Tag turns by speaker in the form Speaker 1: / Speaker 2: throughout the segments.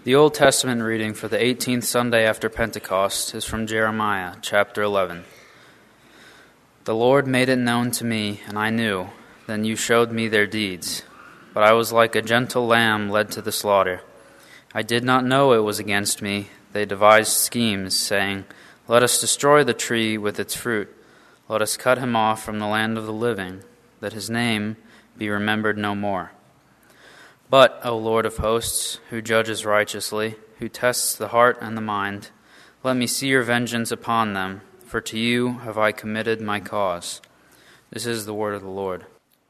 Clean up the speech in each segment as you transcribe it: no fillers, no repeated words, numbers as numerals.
Speaker 1: The Old Testament reading for the 18th Sunday after Pentecost is from Jeremiah, chapter 11. The Lord made it known to me, and I knew. Then you showed me their deeds. But I was like a gentle lamb led to the slaughter. I did not know it was against me. They devised schemes, saying, Let us destroy the tree with its fruit. Let us cut him off from the land of the living, that his name be remembered no more. But, O Lord of hosts, who judges righteously, who tests the heart and the mind, let me see your vengeance upon them, for to you have I committed my cause. This is the word of the Lord.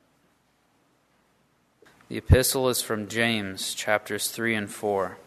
Speaker 1: The epistle is from James, chapters 3 and 4.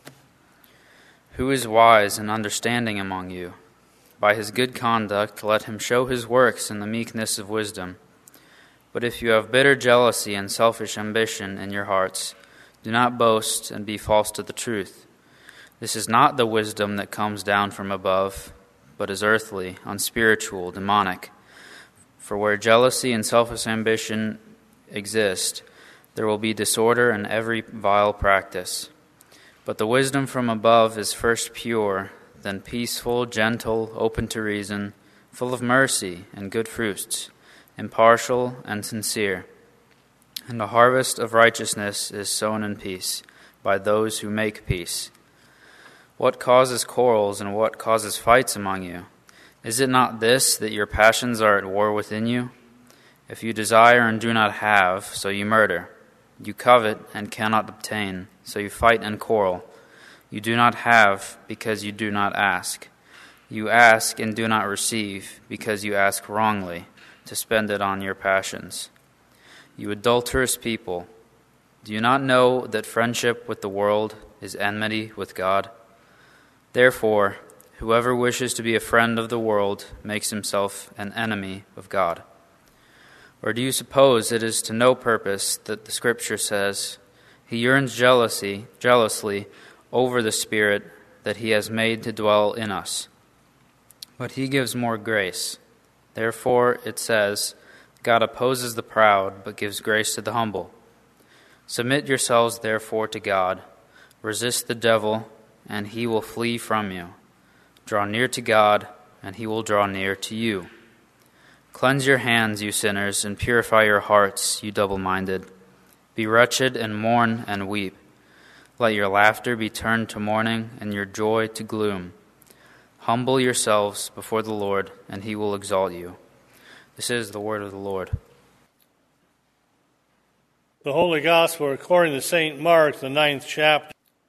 Speaker 1: Who is wise and understanding among you? By his good conduct let him show his works in the meekness of wisdom. But if you have bitter jealousy and selfish ambition in your hearts, do not boast and be false to the truth. This is not the wisdom that comes down from above, but is earthly, unspiritual, demonic. For where jealousy and selfish ambition exist, there will be disorder and every vile practice. But the wisdom from above is first pure, then peaceful, gentle, open to reason, full of mercy and good fruits, impartial and sincere. And a harvest of righteousness is sown in peace by those who make peace. What causes quarrels and what causes fights among you? Is it not this, that your passions are at war within you? If you desire and do not have, so you murder. You covet and cannot obtain, so you fight and quarrel. You do not have because you do not ask. You ask and do not receive because you ask wrongly, to spend it on your passions. You adulterous people, do you not know that friendship with the world is enmity with God? Therefore, whoever wishes to be a friend of the world makes himself an enemy of God. Or do you suppose it is to no purpose that the Scripture says, He yearns jealously over the Spirit that He has made to dwell in us? But He gives more grace. Therefore, it says, God opposes the proud, but gives grace to the humble. Submit yourselves, therefore, to God. Resist the devil, and he will flee from you. Draw near to God, and he will draw near to you. Cleanse your hands, you sinners, and purify your hearts, you double-minded. Be wretched and mourn and weep. Let your laughter be turned to mourning, and your joy to gloom. Humble yourselves before the Lord, and he will exalt you. This is the word of the Lord.
Speaker 2: The Holy Gospel according to St. Mark, the 9th chapter.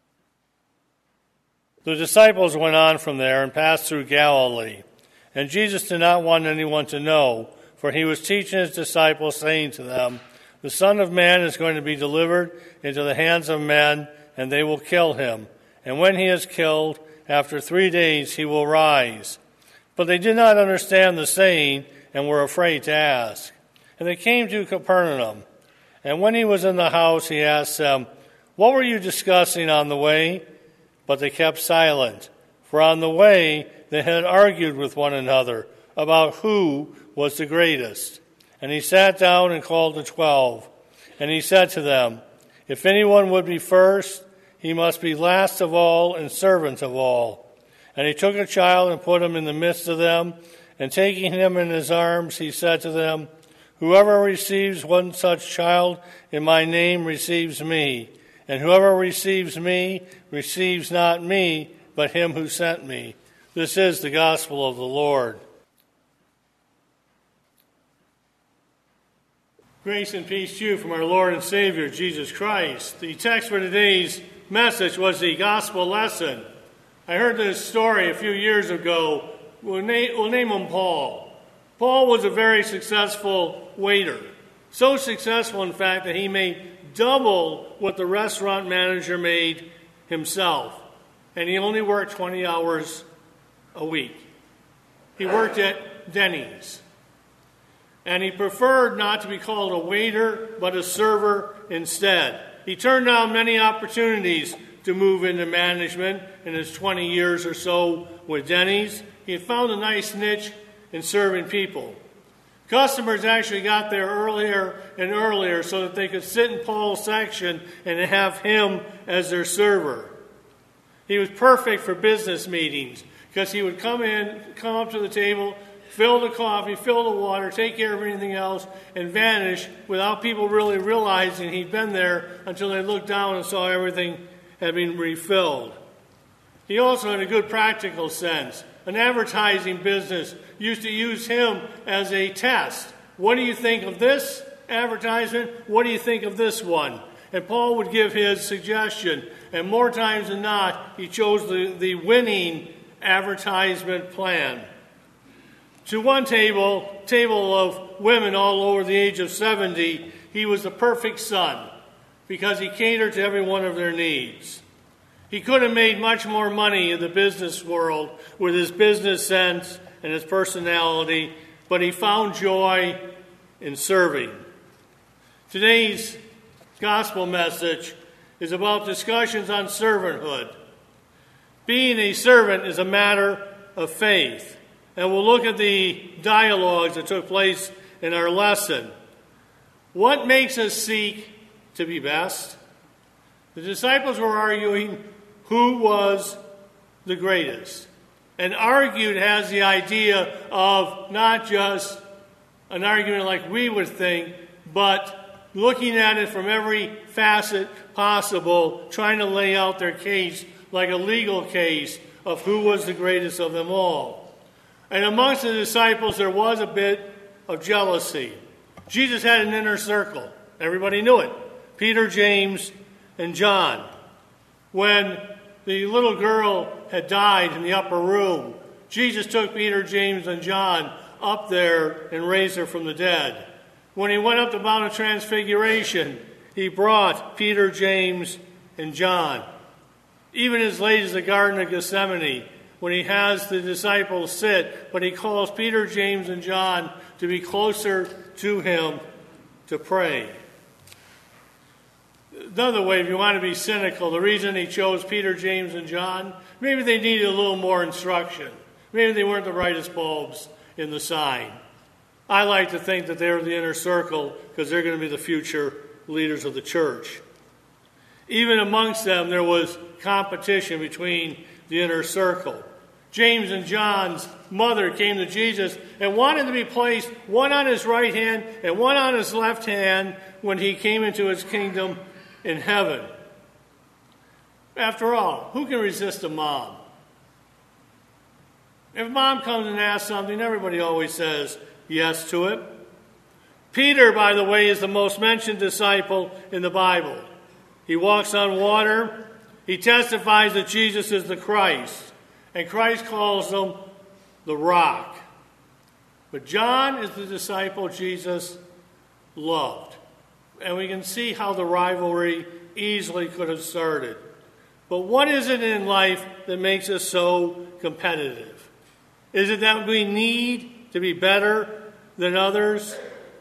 Speaker 2: The disciples went on from there and passed through Galilee. And Jesus did not want anyone to know, for he was teaching his disciples, saying to them, The Son of Man is going to be delivered into the hands of men, and they will kill him. And when he is killed, after 3 days he will rise. But they did not understand the saying and were afraid to ask. And they came to Capernaum. And when he was in the house, he asked them, What were you discussing on the way? But they kept silent. For on the way they had argued with one another about who was the greatest. And he sat down and called the 12. And he said to them, If anyone would be first, he must be last of all and servant of all. And he took a child and put him in the midst of them, and taking him in his arms, he said to them, Whoever receives one such child in my name receives me, and whoever receives me receives not me, but him who sent me. This is the gospel of the Lord. Grace and peace to you from our Lord and Savior, Jesus Christ. The text for today's message was the gospel lesson. I heard this story a few years ago. We'll name him Paul. Paul was a very successful waiter. So successful, in fact, that he made double what the restaurant manager made himself. And he only worked 20 hours a week. He worked at Denny's. And he preferred not to be called a waiter, but a server instead. He turned down many opportunities to move into management in his 20 years or so with Denny's. He had found a nice niche in serving people. Customers actually got there earlier and earlier so that they could sit in Paul's section and have him as their server. He was perfect for business meetings because he would come up to the table, fill the coffee, fill the water, take care of anything else, and vanish without people really realizing he'd been there until they looked down and saw everything had been refilled. He also had a good practical sense. An advertising business used to use him as a test. What do you think of this advertisement? What do you think of this one? And Paul would give his suggestion. And more times than not, he chose the winning advertisement plan. To one table of women all over the age of 70, he was the perfect son because he catered to every one of their needs. He could have made much more money in the business world with his business sense and his personality, but he found joy in serving. Today's gospel message is about discussions on servanthood. Being a servant is a matter of faith, and we'll look at the dialogues that took place in our lesson. What makes us seek to be best? The disciples were arguing who was the greatest, and argued has the idea of not just an argument like we would think, but looking at it from every facet possible, trying to lay out their case like a legal case of who was the greatest of them all. And amongst the disciples, there was a bit of jealousy. Jesus had an inner circle. Everybody knew it. Peter, James, and John. When the little girl had died in the upper room, Jesus took Peter, James, and John up there and raised her from the dead. When he went up the Mount of Transfiguration, he brought Peter, James, and John. Even as late as the Garden of Gethsemane, when he has the disciples sit, but he calls Peter, James, and John to be closer to him to pray. Another way, if you want to be cynical, the reason he chose Peter, James, and John, maybe they needed a little more instruction. Maybe they weren't the brightest bulbs in the sign. I like to think that they're the inner circle because they're going to be the future leaders of the church. Even amongst them, there was competition between the inner circle. James and John's mother came to Jesus and wanted to be placed one on his right hand and one on his left hand when he came into his kingdom in heaven. After all, who can resist a mom? If mom comes and asks something, everybody always says yes to it. Peter, by the way, is the most mentioned disciple in the Bible. He walks on water. He testifies that Jesus is the Christ. And Christ calls him the rock. But John is the disciple Jesus loved. And we can see how the rivalry easily could have started. But what is it in life that makes us so competitive? Is it that we need to be better than others?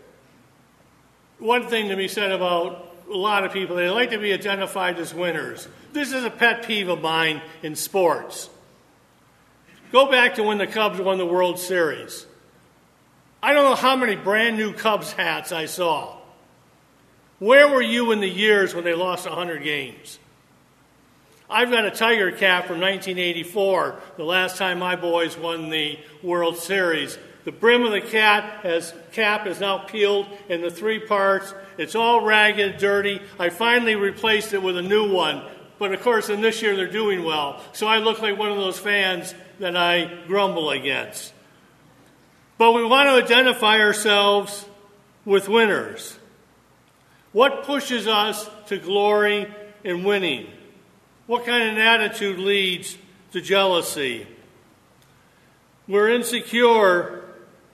Speaker 2: One thing to be said about a lot of people, they like to be identified as winners. This is a pet peeve of mine in sports. Go back to when the Cubs won the World Series. I don't know how many brand new Cubs hats I saw. Where were you in the years when they lost 100 games? I've got a Tiger cap from 1984, the last time my boys won the World Series. The brim of the cap is now peeled into 3 parts. It's all ragged, dirty. I finally replaced it with a new one. But, of course, in this year they're doing well. So I look like one of those fans that I grumble against. But we want to identify ourselves with winners. What pushes us to glory in winning? What kind of an attitude leads to jealousy? We're insecure,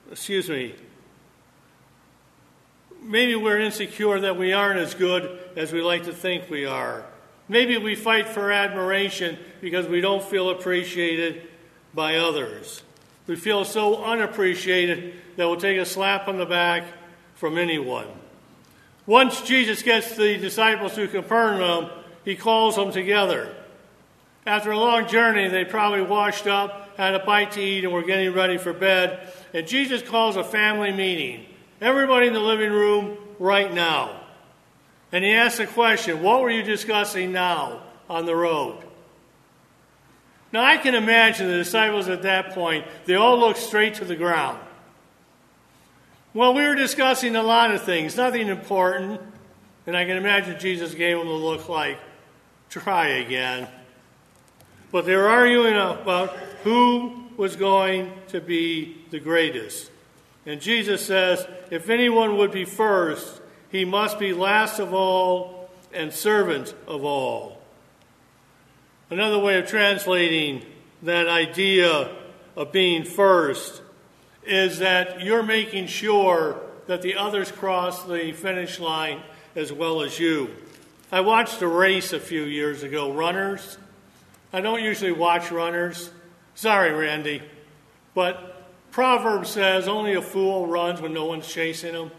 Speaker 2: maybe we're insecure that we aren't as good as we like to think we are. Maybe we fight for admiration because we don't feel appreciated by others. We feel so unappreciated that we'll take a slap on the back from anyone. Once Jesus gets the disciples to Capernaum, he calls them together. After a long journey, they probably washed up, had a bite to eat, and were getting ready for bed. And Jesus calls a family meeting. Everybody in the living room right now. And he asks a question, what were you discussing now on the road? Now I can imagine the disciples at that point, they all looked straight to the ground. Well, we were discussing a lot of things, nothing important, and I can imagine Jesus gave them a look like, try again. But they were arguing about who was going to be the greatest. And Jesus says, if anyone would be first, he must be last of all and servant of all. Another way of translating that idea of being first is that you're making sure that the others cross the finish line as well as you. I watched a race a few years ago, runners. I don't usually watch runners. Sorry, Randy. But Proverbs says only a fool runs when no one's chasing him.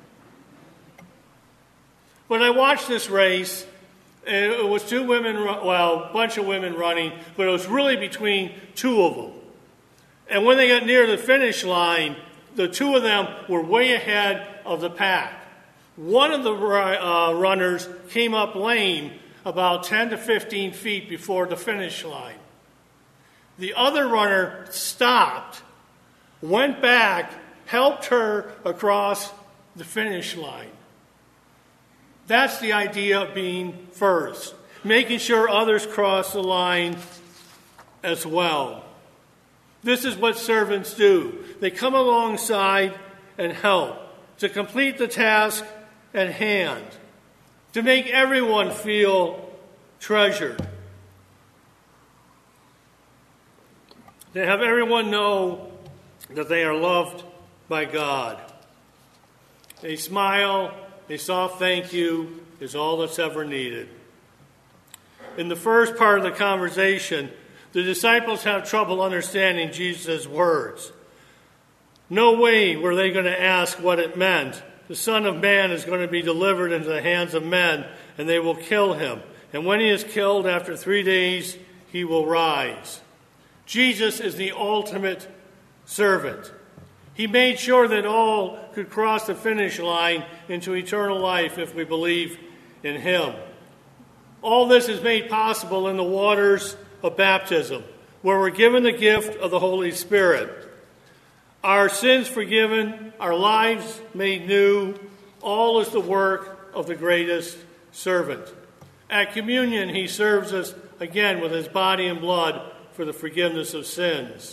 Speaker 2: But I watched this race. It was two women, a bunch of women running, but it was really between two of them. And when they got near the finish line, the two of them were way ahead of the pack. One of the runners came up lame about 10 to 15 feet before the finish line. The other runner stopped, went back, helped her across the finish line. That's the idea of being first, making sure others cross the line as well. This is what servants do. They come alongside and help to complete the task at hand, to make everyone feel treasured, to have everyone know that they are loved by God. A smile, a soft thank you is all that's ever needed. In the first part of the conversation, the disciples have trouble understanding Jesus' words. No way were they going to ask what it meant. The Son of Man is going to be delivered into the hands of men, and they will kill him. And when he is killed, after 3 days, he will rise. Jesus is the ultimate servant. He made sure that all could cross the finish line into eternal life if we believe in him. All this is made possible in the waters of baptism, where we're given the gift of the Holy Spirit. Our sins forgiven, our lives made new, all is the work of the greatest servant. At communion, he serves us again with his body and blood for the forgiveness of sins.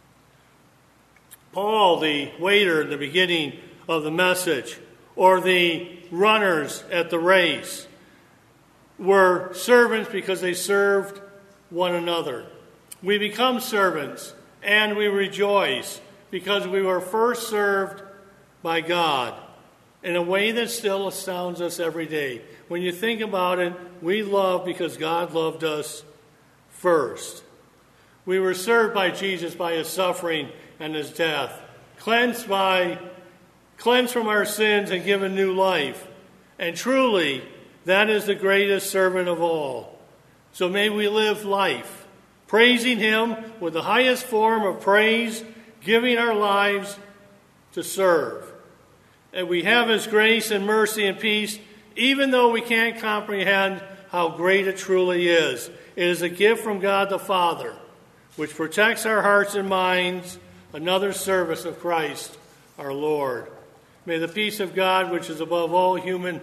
Speaker 2: Paul, the waiter in the beginning of the message, or the runners at the race, were servants because they served one another. We become servants and we rejoice because we were first served by God in a way that still astounds us every day. When you think about it, we love because God loved us first. We were served by Jesus by his suffering and his death, cleansed from our sins and given new life. And truly, that is the greatest servant of all. So may we live life, praising him with the highest form of praise, giving our lives to serve. And we have his grace and mercy and peace, even though we can't comprehend how great it truly is. It is a gift from God the Father, which protects our hearts and minds, another service of Christ our Lord. May the peace of God, which is above all human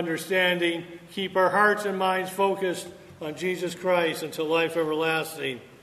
Speaker 2: understanding, keep our hearts and minds focused on Jesus Christ until life everlasting.